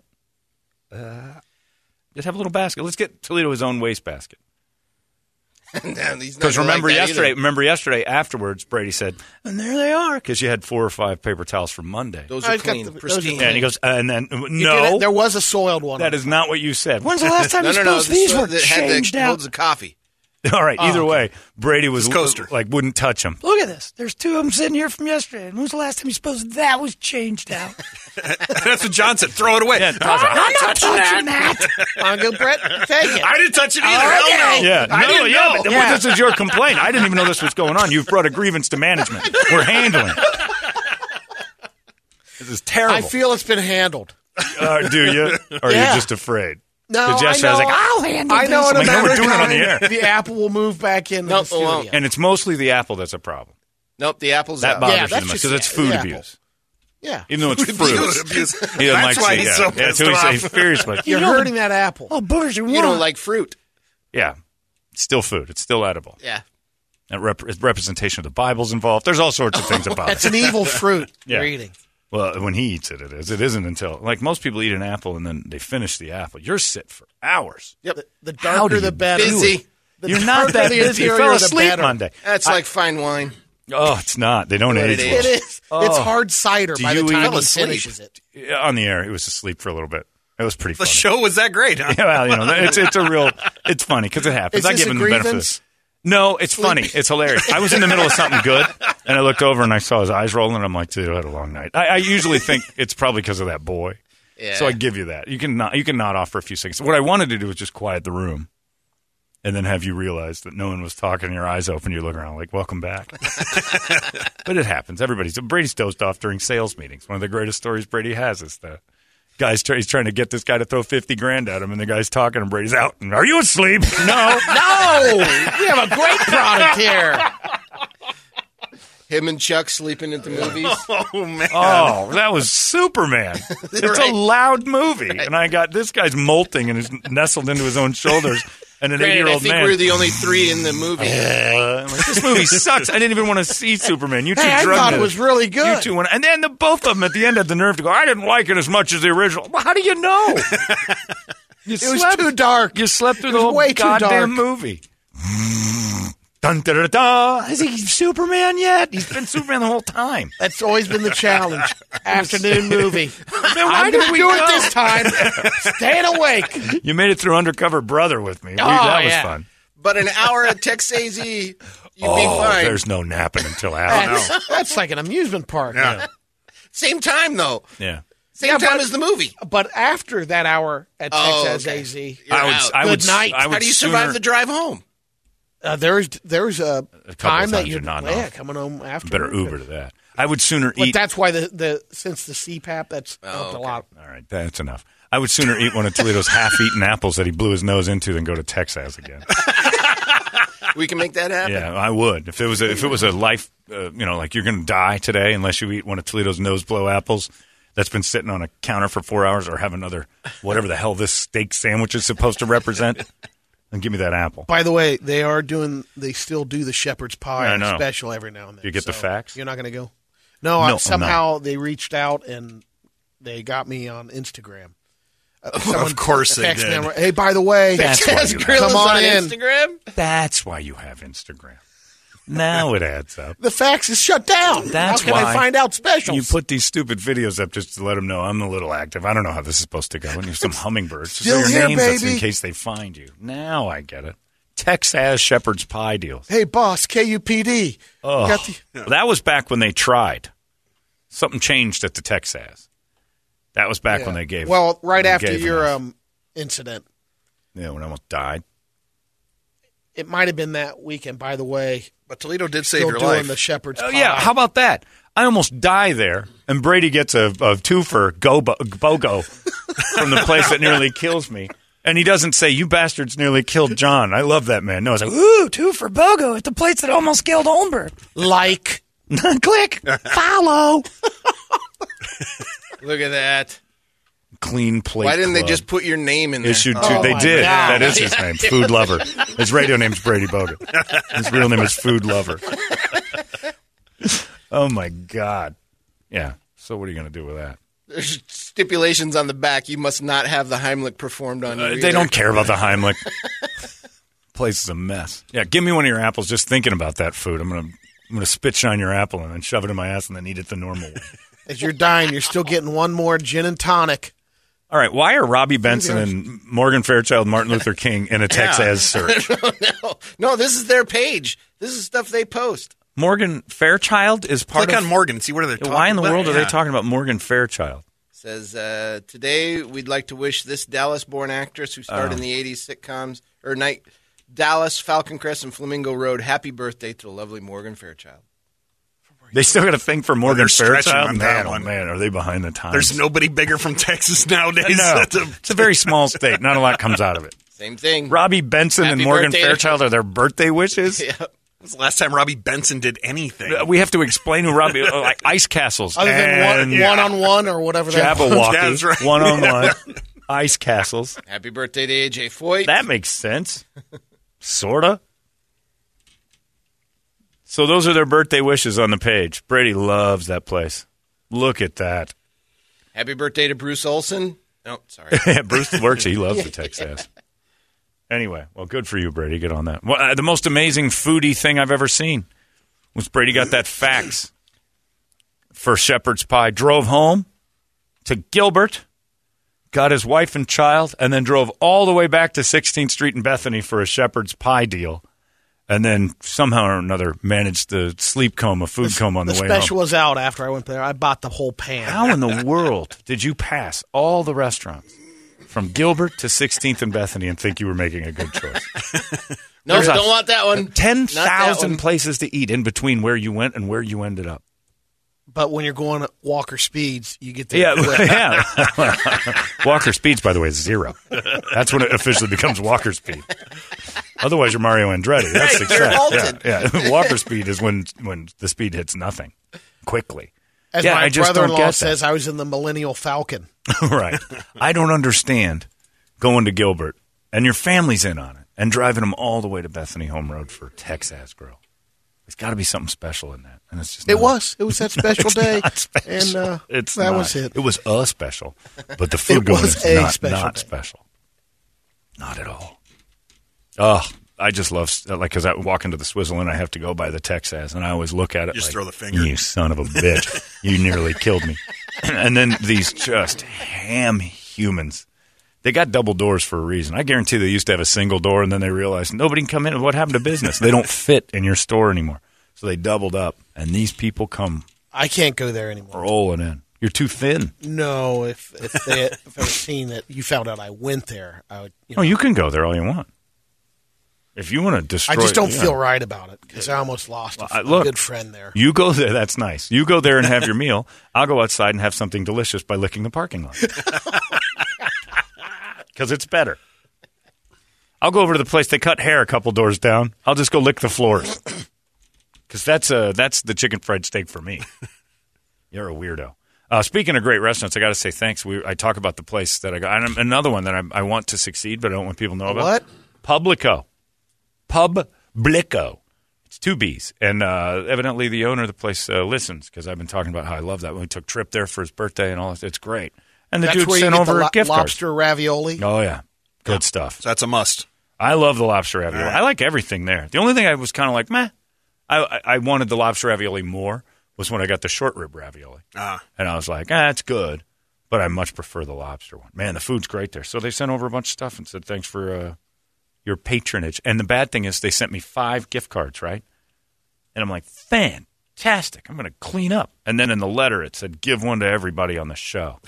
just have a little basket. Let's get Toledo his own waste basket. Because remember yesterday afterwards, Brady said, and there they are, because you had 4 or 5 paper towels from Monday. Those are clean, pristine. And he goes, and then, no. There was a soiled one. That is not what you said. When's the last time you supposed these were changed out? Loads of coffee. All right, either way, Brady was wouldn't touch them. Look at this. There's 2 of them sitting here from yesterday. And when was the last time you supposed that was changed out? That's what John said. Throw it away. Yeah, I'm not touching that. Uncle Brett, take it. I didn't touch it either. Okay. Yeah, but this is your complaint. I didn't even know this was going on. You've brought a grievance to management. We're handling it. This is terrible. I feel it's been handled. Do you? Or are you just afraid? No, Jess I know. Like, I'll handle this. I know. We're doing it on the air. The apple will move back in the studio. And it's mostly the apple that's a problem. Nope, the apple's that out. bothers you the most because it's food abuse. Yeah. Even though it's fruit. He doesn't That's why he's so pissed off. He's furious about it. You're hurting that apple. Oh, boogers, You don't like fruit. Yeah. It's still food. It's still edible. Yeah. That representation of the Bible's involved. There's all sorts of things about it. It's an evil fruit you're eating. Well, when he eats it, it is. It isn't until, like, most people eat an apple and then they finish the apple. You're sit for hours. Yep. The darker, the better. Busy. You're not that busy. You fell asleep Monday. That's like fine wine. Oh, it's not. They don't age well. It is. It's hard cider by the time he finishes it. On the air, he was asleep for a little bit. It was pretty funny. The show was that great, huh? Yeah, well, it's funny because it happens. I give him the benefit of this. No, it's funny. It's hilarious. I was in the middle of something good, and I looked over and I saw his eyes rolling, and I'm like, dude, I had a long night. I usually think it's probably because of that boy. Yeah. So I give you that. You can nod off for a few seconds. What I wanted to do was just quiet the room and then have you realize that no one was talking, your eyes open, you look around like, welcome back. But it happens. Brady's dozed off during sales meetings. One of the greatest stories Brady has is the guy's he's trying to get this guy to throw $50,000 at him, and the guy's talking, and Brady's out. Are you asleep? No. We have a great product here. Him and Chuck sleeping at the movies. Oh, man. Oh, that was Superman. It's a loud movie. Right. And I got this guy's molting and is nestled into his own shoulders. And an 8-year-old man. I think we're the only 3 in the movie. This movie sucks. I didn't even want to see Superman. You two I thought it was really good. You two and then both of them at the end had the nerve to go, I didn't like it as much as the original. Well, how do you know? It was too dark. You slept through the whole goddamn movie. Dun, da, da, da. Is he Superman yet? He's been Superman the whole time. That's always been the challenge. Afternoon movie. Man, why did we do it this time? Staying awake. You made it through Undercover Brother with me. That was fun. But an hour at TexAZ, you'd be fine. There's no napping until after. That's like an amusement park. Yeah. Same time, though. Yeah. Same time as the movie. But after that hour at TexAZ, good night. How do you survive the drive home? There's a time that you're coming home after. Better Uber to that. I would sooner eat. But that's why since the CPAP, that's helped a lot. All right, that's enough. I would sooner eat one of Toledo's half-eaten apples that he blew his nose into than go to Texas again. We can make that happen. Yeah, I would. If it was a life, like you're going to die today unless you eat one of Toledo's nose blow apples that's been sitting on a counter for 4 hours, or have another whatever the hell this steak sandwich is supposed to represent, then give me that apple. By the way, they still do the shepherd's pie special every now and then. Do you get the facts? You're not going to go? No, somehow they reached out and they got me on Instagram. Of course they did. Hey, by the way, come on in. Instagram? That's why you have Instagram. Now it adds up. The fax is shut down. That's how can I find out specials? You put these stupid videos up just to let them know I'm a little active. I don't know how this is supposed to go. And you're some hummingbirds. Still your here, names, baby. That's in case they find you. Now I get it. Texas shepherd's pie deals. Hey, boss, KUPD. Oh, that was back when they tried. Something changed at the Texas. That was back when they gave. Well, right after your incident. Yeah, when I almost died. It might have been that weekend, by the way. But Toledo did save your doing life. The shepherd's pie. Yeah, how about that? I almost die there, and Brady gets a twofer BOGO from the place that nearly kills me. And he doesn't say, you bastards nearly killed John. I love that man. No, it's like, ooh, 2 for BOGO at the place that almost killed Holmberg. Like. Click. Follow. Look at that. Clean plate. Why didn't club. they just put your name in there? Issued to. They did. God. That is his name. Food Lover. His radio name's Brady Bogan. His real name is Food Lover. Oh, my God. Yeah. So what are you going to do with that? There's stipulations on the back. You must not have the Heimlich performed on you. They don't care about the Heimlich. Place is a mess. Yeah, give me one of your apples just thinking about that food. I'm gonna spit shine your apple and then shove it in my ass and then eat it the normal way. As you're dying, you're still getting one more gin and tonic. All right, why are Robbie Benson and Morgan Fairchild and Martin Luther King in a Texas search? No, this is their page. This is stuff they post. Morgan Fairchild is part Click of... on Morgan, see what are they talking about. Why in the world are they talking about Morgan Fairchild? Says, today we'd like to wish this Dallas-born actress who starred in the 80s sitcoms, Dallas, Falcon Crest, and Flamingo Road, happy birthday to the lovely Morgan Fairchild. They still got a thing for Morgan Fairchild? On that one. Man, are they behind the times? There's nobody bigger from Texas nowadays. No, it's a very small state. Not a lot comes out of it. Same thing. Robbie Benson Happy and Morgan birthday. Fairchild are their birthday wishes? Yeah. When's the last time Robbie Benson did anything? We have to explain who Robbie... like Ice Castles. Other than one-on-one or whatever that Jabberwocky. That's right. One-on-one. Ice Castles. Happy birthday to AJ Foyt. That makes sense. Sorta. So those are their birthday wishes on the page. Brady loves that place. Look at that. Happy birthday to Bruce Olson. Oh, sorry. Bruce works. He loves the Texas. Anyway, well, good for you, Brady. Get on that. Well, the most amazing foodie thing I've ever seen was Brady got that fax for shepherd's pie. Drove home to Gilbert, got his wife and child, and then drove all the way back to 16th Street in Bethany for a shepherd's pie deal. And then somehow or another managed the sleep coma, food coma on the way home. The special was out after I went there. I bought the whole pan. How in the world did you pass all the restaurants from Gilbert to 16th and Bethany and think you were making a good choice? No, don't want that one. 10,000 places to eat in between where you went and where you ended up. But when you're going at Walker Speeds, you get there. Yeah. Walker Speeds, by the way, is 0. That's when it officially becomes Walker Speed. Otherwise, you're Mario Andretti. That's success. Yeah. Walker Speed is when the speed hits nothing quickly. As my brother-in-law says, I was in the Millennial Falcon. Right. I don't understand going to Gilbert, and your family's in on it, and driving them all the way to Bethany Home Road for Texas Grill. There's got to be something special in that, and it's just It was that special day, special. And that was it. It was a special, but the food going is not special, not at all. Oh, I just love because I walk into the Swizzle and I have to go by the Texas, and I always look at it. Just like, throw the finger. You son of a bitch! You nearly killed me. And then these just ham humans. They got double doors for a reason. I guarantee they used to have a single door, and then they realized nobody can come in. What happened to business? They don't fit in your store anymore. So they doubled up, and these people come. I can't go there anymore. Rolling in. You're too thin. No, if I had seen that you found out I went there, I would. You can go there all you want. If you want to destroy, I just don't feel right about it because I almost lost a good friend there. You go there. That's nice. You go there and have your meal. I'll go outside and have something delicious by licking the parking lot. Because it's better. I'll go over to the place they cut hair a couple doors down. I'll just go lick the floors. Because that's the chicken fried steak for me. You're a weirdo. Speaking of great restaurants, I got to say thanks. I talk about the place that I got. And another one that I want to succeed, but I don't want people to know about. What? Publico. Publico. It's 2 B's. And evidently the owner of the place listens because I've been talking about how I love that. When we took Trip there for his birthday and all that. It's great. And the dude sent over a gift card. Lobster ravioli? Oh, yeah. Good stuff. So that's a must. I love the lobster ravioli. Right. I like everything there. The only thing I was kind of like, meh. I wanted the lobster ravioli more was when I got the short rib ravioli. And I was like, it's good, but I much prefer the lobster one. Man, the food's great there. So they sent over a bunch of stuff and said, thanks for your patronage. And the bad thing is they sent me 5 gift cards, right? And I'm like, fantastic. I'm going to clean up. And then in the letter it said, give one to everybody on the show.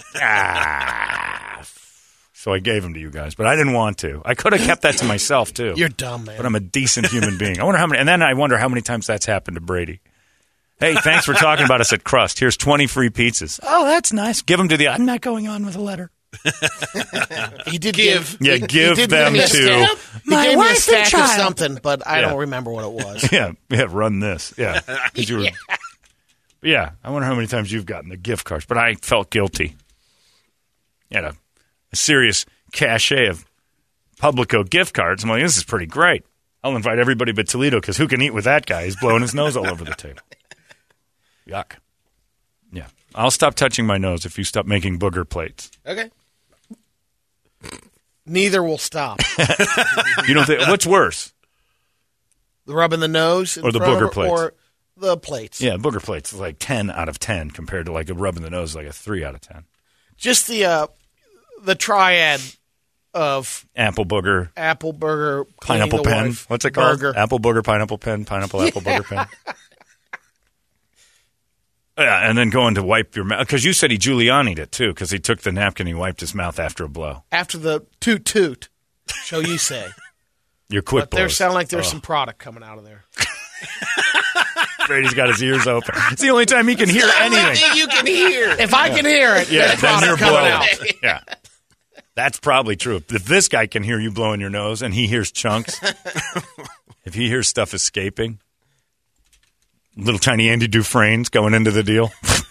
So I gave them to you guys, but I didn't want to. I could have kept that to myself, too. You're dumb, man. But I'm a decent human being. I wonder how many, and then I wonder how many times that's happened to Brady. Hey, thanks for talking about us at Crust. Here's 20 free pizzas. Oh, that's nice. Give them to the... I'm not going on with a letter. He did give. Yeah, give them to... He gave me a stack of child. something, but I don't remember what it was. Yeah, run this. Yeah. Yeah, I wonder how many times you've gotten the gift cards, but I felt guilty. You had a serious cachet of Publico gift cards. I'm like, this is pretty great. I'll invite everybody but Toledo because who can eat with that guy? He's blowing his nose all over the table. Yuck. Yeah. I'll stop touching my nose if you stop making booger plates. Okay. Neither will stop. You don't think, what's worse? The rubbing the nose Or the booger plates? Or the plates. Yeah, booger plates is like 10 out of 10 compared to like a rub in the nose like a 3 out of 10. Just the triad of apple booger, pineapple pen. Wife, What's it called? burger. Apple booger, pineapple pen, pineapple apple booger pen. Yeah, and then going to wipe your mouth because you said he Giuliani'd it too because he took the napkin and he wiped his mouth after a blow. After the toot, so you say. Your quick But there blows. sound like there's some product coming out of there. Brady's got his ears open. It's the only time he can hear anything. You can hear. If I can hear it, Yeah, there's then you're product coming blowing. out. Yeah. That's probably true. If this guy can hear you blowing your nose and he hears chunks, if he hears stuff escaping, little tiny Andy Dufresne's going into the deal.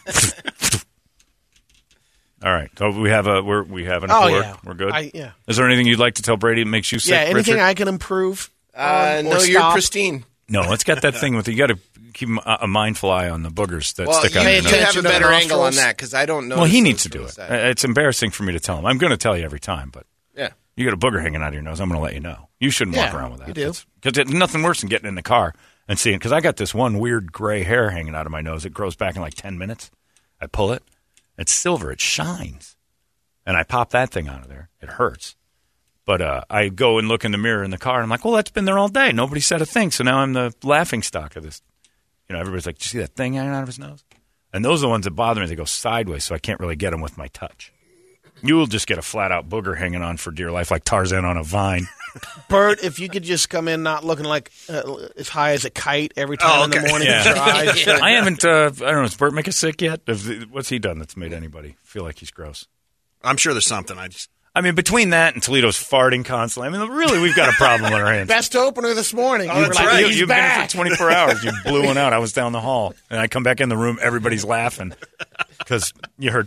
All right. So we have an accord. Yeah. We're good. Yeah. Is there anything you'd like to tell Brady that makes you sick? Yeah. Anything Richard? I can improve? No, or you're stop? pristine. No, it's got that thing with you got to keep a mindful eye on the boogers that Well, stick you out of your have nose. a Attention to better angle on nostrils. that because I don't know. Well, he needs to do it. It's embarrassing for me to tell him. I'm going to tell you every time, but Yeah. you got a booger hanging out of your nose. I'm going to let you know. You shouldn't walk Yeah, around with that. you do. Because there's nothing worse than getting in the car and seeing. Because I got this one weird gray hair hanging out of my nose. It grows back in like 10 minutes. I pull it. It's silver. It shines. And I pop that thing out of there. It hurts. But I go and look in the mirror in the car, and I'm like, well, that's been there all day. Nobody said a thing. So now I'm the laughing stock of this. You know, everybody's like, did you see that thing hanging out of his nose? And those are the ones that bother me. They go sideways, so I can't really get them with my touch. You'll just get a flat-out booger hanging on for dear life like Tarzan on a vine. Bert, if you could just come in not looking like as high as a kite every time in the morning Yeah. with your eyes. I haven't, I don't know, has Bert make us sick yet? What's he done that's made anybody feel like he's gross? I'm sure there's something. I mean, between that and Toledo's farting constantly, I mean, really, we've got a problem on our hands. Best opener this morning. Oh, You were that's like, right. he's You've been back. here for 24 hours. You blew one out. I was down the hall. And I come back in the room. Everybody's laughing because you heard.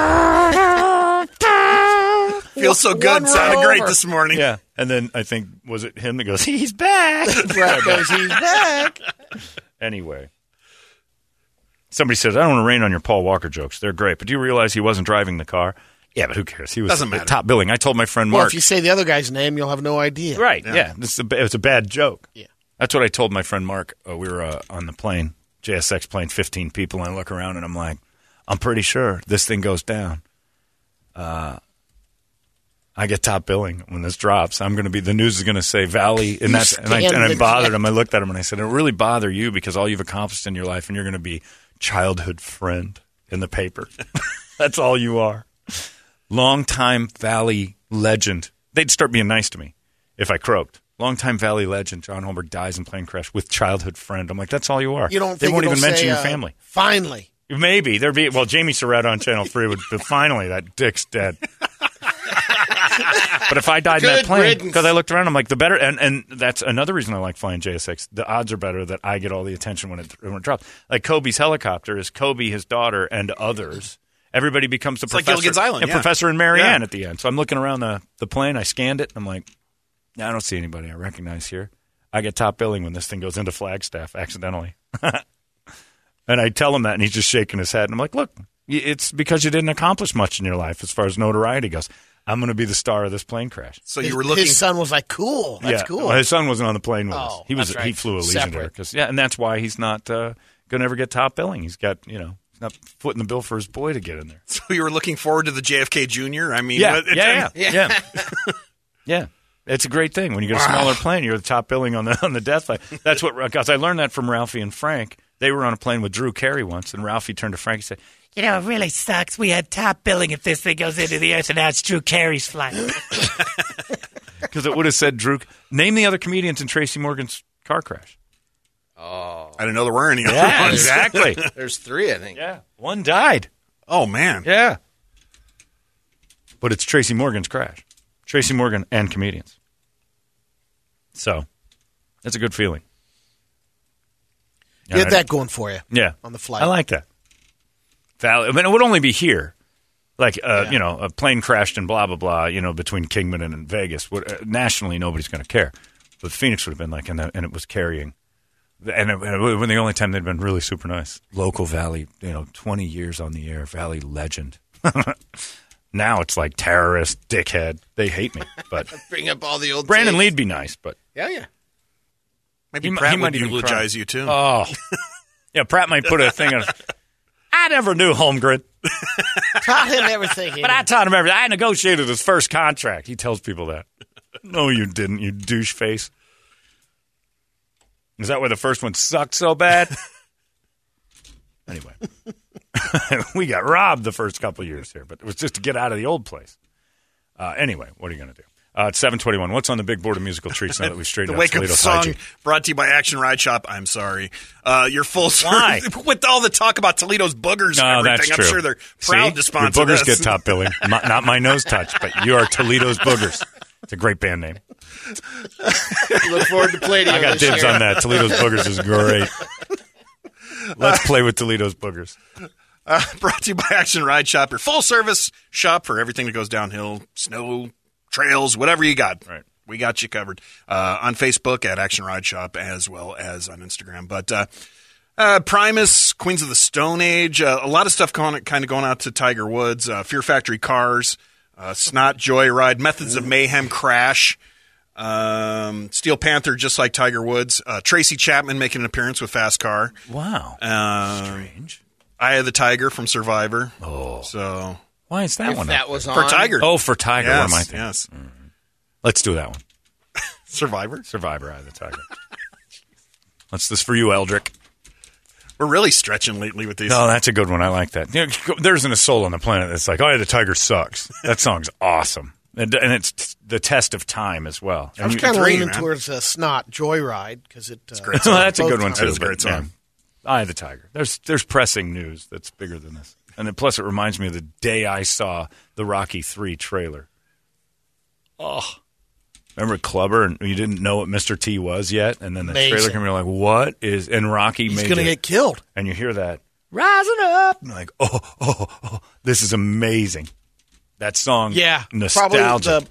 Feels so One good. row Sounded great over. this morning. Yeah. And then I think, was it him that goes, he's back? Brett goes, he's back. Anyway. Somebody says, I don't want to rain on your Paul Walker jokes. They're great. But do you realize he wasn't driving the car? Yeah, but who cares? He was Doesn't matter. top billing. I told my friend Well, Mark. if you say the other guy's name, you'll have no idea. Right, yeah. It's a bad joke. Yeah. That's what I told my friend Mark. We were on the plane, JSX plane, 15 people, and I look around and I'm like, I'm pretty sure this thing goes down. I get top billing when this drops. I'm going to be, the news is going to say Valley, and that's, and I bothered him. I looked at him and I said, it'll really bother you because all you've accomplished in your life, and you're going to be childhood friend in the paper. That's all you are. Longtime Valley legend. They'd start being nice to me if I croaked. Longtime Valley legend, John Holmberg dies in plane crash with childhood friend. I'm like, that's all you are. You don't they think won't it'll even mention say, your family. Finally. Maybe. There'd be, well, Jamie Surratt on Channel 3 would, but finally, that dick's dead. But if I died in that plane, riddance. because I looked around, I'm like, the better, and that's another reason I like flying JSX. The odds are better that I get all the attention when it drops. Like Kobe's helicopter is Kobe, his daughter, and others. Everybody becomes the professor. Like Gilligan's Island, and Professor and Marianne at the end. So I'm looking around the plane. I scanned it. And I'm like, I don't see anybody I recognize here. I get top billing when this thing goes into Flagstaff accidentally. And I tell him that, and he's just shaking his head. And I'm like, look, it's because you didn't accomplish much in your life as far as notoriety goes. I'm going to be the star of this plane crash. So you were looking. His son was like, "Cool, that's cool." Well, his son wasn't on the plane with us. Oh, He was. that's right. He flew Allegiant Air, and that's why he's not going to ever get top billing. He's got he's not footing the bill for his boy to get in there. So you were looking forward to the JFK Jr. I mean, Yeah. It's a great thing when you get a smaller plane. You're the top billing on the death flight. That's what because I learned that from Ralphie and Frank. They were on a plane with Drew Carey once, and Ralphie turned to Frank and said, You know, it really sucks. We had top billing if this thing goes into the earth, and now it's Drew Carey's flight. because it would have said Drew. Name the other comedians in Tracy Morgan's car crash. I didn't know there were any. Yeah, ones. exactly. There's 3, I think. Yeah, one died. Oh man. Yeah, but it's Tracy Morgan's crash. Tracy Morgan and comedians. So that's a good feeling. You had that going for you. Yeah, on the flight. I like that. I mean, it would only be here. Like, a plane crashed and blah, blah, blah, between Kingman and Vegas. Nationally, nobody's going to care. But Phoenix would have been like, and it was carrying. And it would have been the only time they'd been really super nice. Local Valley, 20 years on the air, Valley legend. Now it's like terrorist, dickhead. They hate me. But Bring up all the old Brandon tapes. Lee'd be nice, but. Yeah. Maybe He Pratt might would even eulogize you too. Oh. Yeah, Pratt might put a thing on. I never knew Holmgren. Taught him everything. But I taught him everything. I negotiated his first contract. He tells people that. No, you didn't, you douche face. Is that why the first one sucked so bad? Anyway. We got robbed the first couple of years here, but it was just to get out of the old place. Anyway, what are you going to do? It's 7:21. What's on the big board of musical treats now that we've straightened The out Wake Up Toledo's song hygiene? brought to you by Action Ride Shop. I'm sorry. Your full Why? with all the talk about Toledo's boogers and everything. That's true. I'm sure they're proud to sponsor your boogers this. get top billing. Not my nose touch, but you are Toledo's Boogers. It's a great band name. Look forward to playing. I got dibs on that. Toledo's Boogers is great. Let's play with Toledo's Boogers. Brought to you by Action Ride Shop, your full-service shop for everything that goes downhill, snow, trails, whatever you got. Right. We got you covered. On Facebook at Action Ride Shop as well as on Instagram. But Primus, Queens of the Stone Age, a lot of stuff kind of going out to Tiger Woods, Fear Factory Cars, Snot Joyride, Methods of Mayhem Crash, Steel Panther, just like Tiger Woods, Tracy Chapman making an appearance with Fast Car. Wow. Strange. Eye of the Tiger from Survivor. Oh. So why is that If one? that was on. for Tiger. Oh, for Tiger. Yes, What am I thinking? yes. Let's do that one. Survivor. Survivor, Eye of the Tiger. That's this for you, Eldrick. We're really stretching lately with these. No, that's a good one. I like that. There isn't a soul on the planet that's like, Eye of the Tiger sucks. That song's awesome. And it's the test of time as well. I was And kind of agree, leaning man. towards Snot Joyride because it. great Well, that's a both good one times. too. That is a great but, song. yeah. Eye of the Tiger. There's pressing news that's bigger than this, and then plus it reminds me of the day I saw the Rocky III trailer. Oh, remember Clubber, and you didn't know what Mr. T was yet, and then the Amazing. trailer came. You're like, what is? And Rocky He's made going to it, get killed. and you hear that rising up, and you're like, oh, this is amazing. That song, Yeah, nostalgia. probably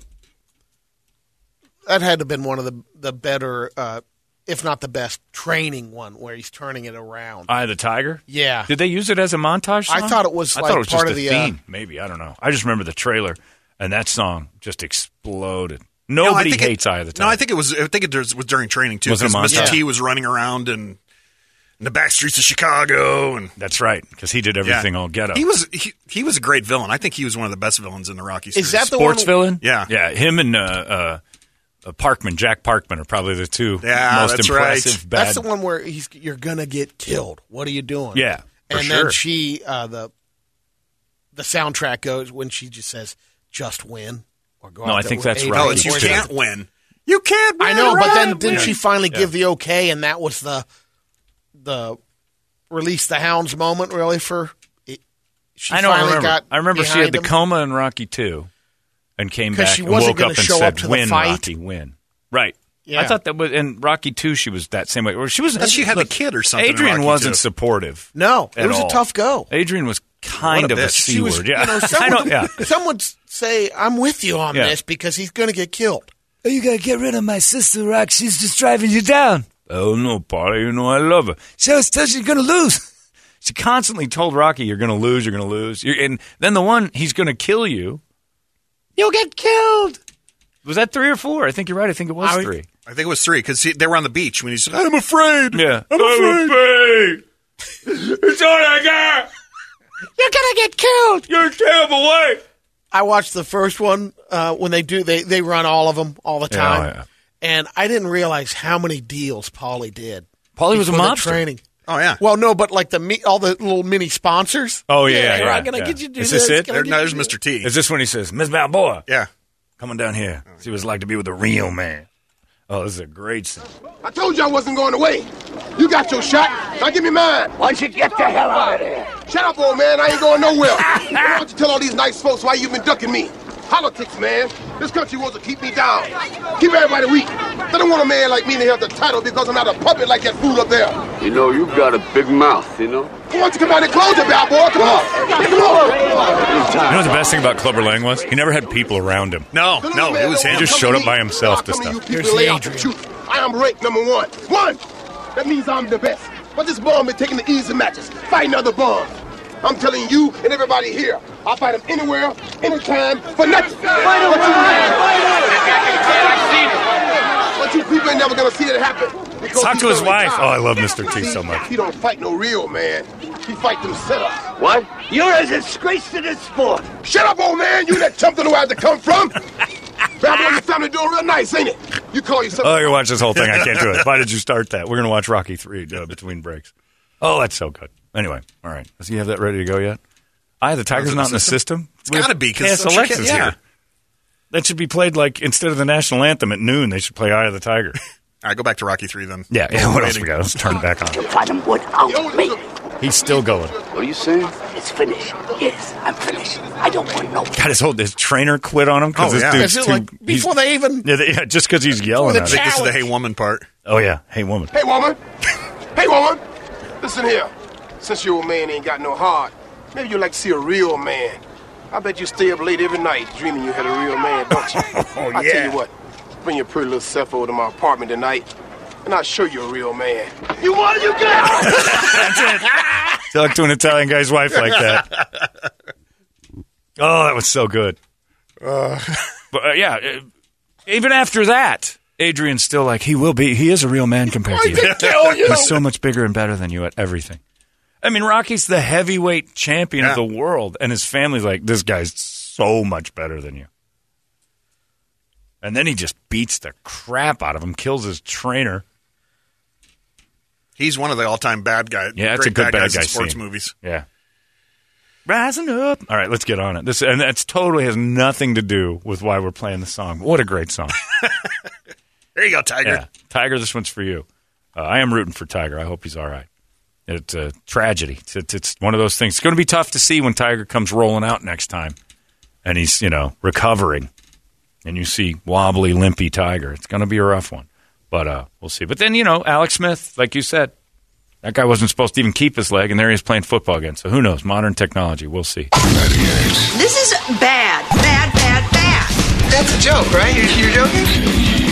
that had to have been one of the better, if not the best, training one where he's turning it around. Eye of the Tiger. Yeah. Did they use it as a montage song? I thought it was I like thought it was part just of a the, theme. Maybe I don't know. I just remember the trailer, and that song just exploded. No, I Nobody think hates Eye of the Tiger. No, I think it was during training too. Was it a Because Mr. montage? T was running around in the back streets of Chicago, and That's right, because he did everything all ghetto. He was a great villain. I think he was one of the best villains in the Rocky series. Is that the Sports one? villain. Yeah. Him and Parkman, Jack Parkman, are probably the two Yeah, most that's impressive. right. Bad. That's the one where you're going to get killed. What are you doing? Yeah, for and sure. then she, the soundtrack goes when she just says, "Just win." Or go No, out I there think with that's eight Rocky No, or it's you four. too. can't win. You can't win. I know, but then right? didn't she finally Yeah. give the okay, and that was the release the hounds moment, really for. She I know. I finally remember. got I remember she behind had the him. coma in Rocky 2, and came 'Cause back she and wasn't woke gonna up and show said, up to the "Win, fight." Rocky, win." Right. Yeah. I thought that was in Rocky 2. She was that same way. Or she was. But she had the kid or something in Adrian Rocky wasn't II. supportive. No, it at was all. a tough go. Adrian was kind What a of a bitch. C She was, word. Yeah, you know, I don't. Yeah. some would say, "I'm with you on Yeah. this because he's going to get killed." Oh, you gotta get rid of my sister, Rock. She's just driving you down. Oh no, Paulie, you know I love her. She always tells you you're gonna lose. She constantly told Rocky, "You're going to lose. You're going to lose." And then the one, he's going to kill you. You'll get killed. Was that 3 or 4? I think you're right. I think it was 3. I think it was 3 because they were on the beach when he said, "I'm afraid." Yeah, I'm afraid. It's all I got. You're gonna get killed. You're a terrible wife. I watched the first one when they run all of them all the time, Yeah. and I didn't realize how many deals Paulie did. Paulie was a before the mobster. training. Oh yeah. Well, no, but like all the little mini sponsors. Oh, yeah, Hey, yeah, I'm gonna yeah. get you to do Is this it? Can I get There's you to do Mr. T. Is this when he says, "Miss Balboa, Yeah. coming down here. See what it's like to be with a real man." Oh, this is a great scene. I told you I wasn't going away. You got your shot. Now give me mine. Why don't you get the hell out of there? Shut up, old man. I ain't going nowhere. Why don't you tell all these nice folks why you've been ducking me? Politics, man. This country wants to keep me down. Keep everybody weak. They don't want a man like me to have the title because I'm not a puppet like that fool up there. You know, you've got a big mouth, you know? Why don't you come out and close it, Balboa? Come on. Come on. You know what the best thing about Clubber Lang was? He never had people around him. No, it was He him. just showed up by himself to stuff. Here's Adrian. I am ranked number 1. 1! That means I'm the best. But this bum been taking the easy matches, fighting other bums. I'm telling you and everybody here, I'll fight him anywhere, anytime, for nothing. But you people ain't never gonna see it happen. because Talk he's to his gonna wife. retire. Oh, I love Mr. T See, so much. He don't fight no real man. He fight them setups. What? You're a disgrace to this sport. Shut up, old man. You that chump don't know where to come from. Balboa, your family doing real nice, ain't it? You call yourself... Oh, you watch this whole thing. I can't do it. Why did you start that? We're going to watch Rocky 3 between breaks. Oh, that's so good. Anyway, all right. Does he have that ready to go yet? The Tiger's not in the system? It's got to be because KS Alexa's here. That should be played like, instead of the national anthem at noon, they should play Eye of the Tiger. All right, go back to Rocky 3 then. Yeah, what else we got? Let's turn it back on. You'll fight him without me. He's still going. What are you saying? It's finished. Yes, I'm finished. I don't want no... God, his trainer quit on him because Oh, yeah. this Is dude's it like before they even... Yeah, just because he's yelling the at I him. think this is the Challenge. hey woman part. Oh, yeah. Hey, woman. Hey, woman. Hey, woman. Listen here. Since your old man ain't got no heart, maybe you'd like to see a real man. I bet you stay up late every night dreaming you had a real man, don't you? Oh, I yeah. tell you what. Bring your pretty little self over to my apartment tonight, and I'll show you a real man. You want it, you get it! Talk to an Italian guy's wife like that. Oh, that was so good. Even after that, Adrian's still like, he is a real man compared to you. He's so much bigger and better than you at everything. I mean, Rocky's the heavyweight champion of the world, and his family's like, this guy's so much better than you. And then he just beats the crap out of him, kills his trainer. He's one of the all-time bad guys. Yeah, that's great a good bad guys guy in sports scene. movies. Yeah. Rising up. All right, let's get on it. And that's totally has nothing to do with why we're playing the song. What a great song. There you go, Tiger. Yeah. Tiger, this one's for you. I am rooting for Tiger. I hope he's all right. It's a tragedy. It's one of those things. It's going to be tough to see when Tiger comes rolling out next time and he's, recovering. And you see wobbly, limpy Tiger. It's going to be a rough one. But we'll see. But then, Alex Smith, like you said, that guy wasn't supposed to even keep his leg, and there he is playing football again. So who knows? Modern technology. We'll see. This is bad. Bad, bad, bad. That's a joke, right? You're joking?